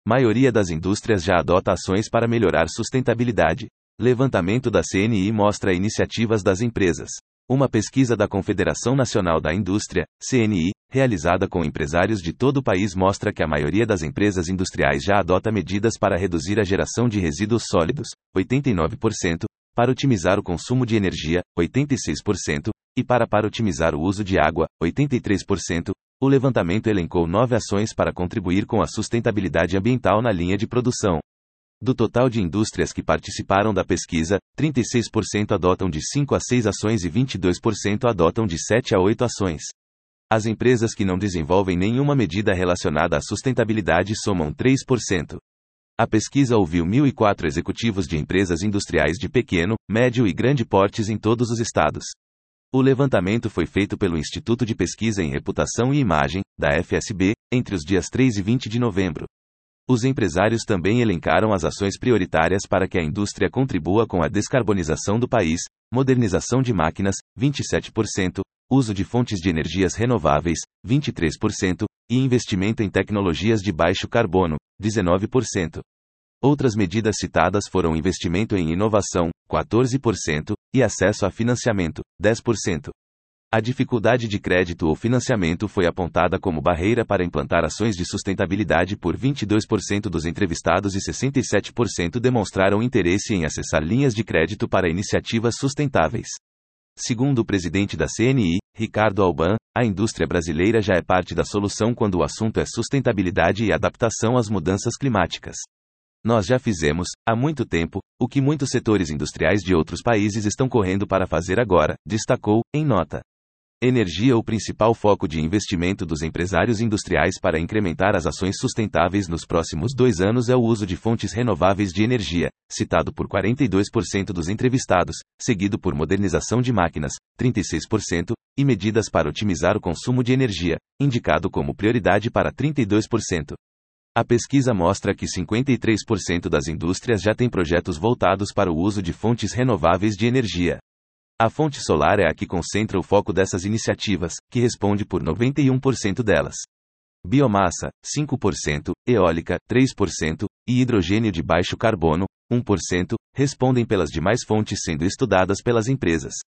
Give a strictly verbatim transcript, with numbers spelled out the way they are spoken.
Maioria das indústrias já adota ações para melhorar sustentabilidade. Levantamento da C N I mostra iniciativas das empresas. Uma pesquisa da Confederação Nacional da Indústria, C N I, realizada com empresários de todo o país mostra que a maioria das empresas industriais já adota medidas para reduzir a geração de resíduos sólidos, oitenta e nove por cento, para otimizar o consumo de energia, oitenta e seis por cento, e para para otimizar o uso de água, oitenta e três por cento. O levantamento elencou nove ações para contribuir com a sustentabilidade ambiental na linha de produção. Do total de indústrias que participaram da pesquisa, trinta e seis por cento adotam de cinco a seis ações e vinte e dois por cento adotam de sete a oito ações. As empresas que não desenvolvem nenhuma medida relacionada à sustentabilidade somam três por cento. A pesquisa ouviu mil e quatro executivos de empresas industriais de pequeno, médio e grande portes em todos os estados. O levantamento foi feito pelo Instituto de Pesquisa em Reputação e Imagem, da F S B, entre os dias três e vinte de novembro. Os empresários também elencaram as ações prioritárias para que a indústria contribua com a descarbonização do país: modernização de máquinas, vinte e sete por cento, uso de fontes de energias renováveis, vinte e três por cento, e investimento em tecnologias de baixo carbono, dezenove por cento. Outras medidas citadas foram investimento em inovação, quatorze por cento, e acesso a financiamento, dez por cento. A dificuldade de crédito ou financiamento foi apontada como barreira para implantar ações de sustentabilidade por vinte e dois por cento dos entrevistados e sessenta e sete por cento demonstraram interesse em acessar linhas de crédito para iniciativas sustentáveis. Segundo o presidente da C N I, Ricardo Alban, a indústria brasileira já é parte da solução quando o assunto é sustentabilidade e adaptação às mudanças climáticas. Nós já fizemos, há muito tempo, o que muitos setores industriais de outros países estão correndo para fazer agora, destacou, em nota. Energia. O principal foco de investimento dos empresários industriais para incrementar as ações sustentáveis nos próximos dois anos é o uso de fontes renováveis de energia, citado por quarenta e dois por cento dos entrevistados, seguido por modernização de máquinas, trinta e seis por cento, e medidas para otimizar o consumo de energia, indicado como prioridade para trinta e dois por cento. A pesquisa mostra que cinquenta e três por cento das indústrias já têm projetos voltados para o uso de fontes renováveis de energia. A fonte solar é a que concentra o foco dessas iniciativas, que responde por noventa e um por cento delas. Biomassa, cinco por cento, eólica, três por cento, e hidrogênio de baixo carbono, um por cento, respondem pelas demais fontes sendo estudadas pelas empresas.